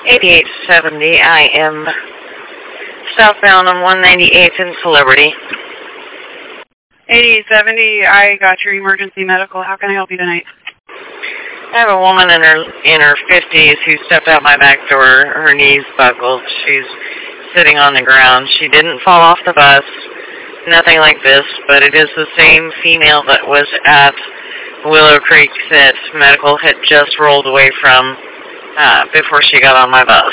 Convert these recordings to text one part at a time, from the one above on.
8870. I am southbound on 198th in Celebrity. 8870, I got your emergency medical. How can I help you tonight? I have a woman in her 50s who stepped out my back door. Her knees buckled. She's sitting on the ground. She didn't fall off the bus. Nothing like this, but it is the same female that was at Willow Creek that medical had just rolled away from before she got on my bus.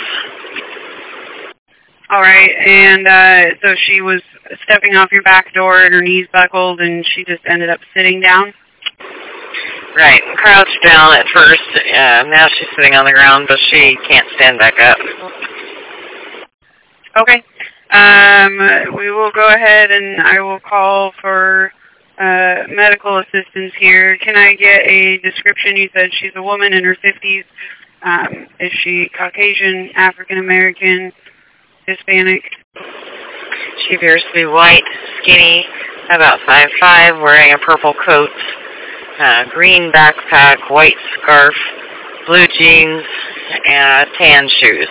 All right, and so she was stepping off your back door and her knees buckled and she just ended up sitting down? Right, crouched down at first. Now she's sitting on the ground, but she can't stand back up. Okay. We will go ahead and I will call for medical assistance here. Can I get a description? You said she's a woman in her 50s. Is she Caucasian, African American, Hispanic? She appears to be white, skinny, about 5'5", wearing a purple coat, green backpack, white scarf, blue jeans, and tan shoes.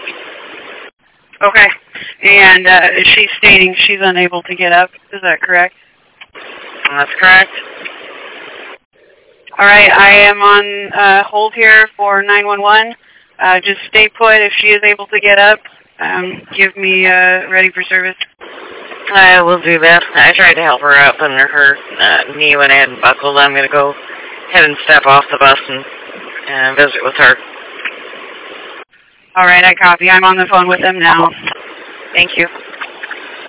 Okay. And she's stating she's unable to get up. Is that correct? That's correct. All right. I am on hold here for 911. Just stay put. If she is able to get up, give me ready for service. I will do that. I tried to help her up, and her knee went ahead and buckled. I'm going to go ahead and step off the bus and visit with her. All right, I copy. I'm on the phone with them now. Thank you.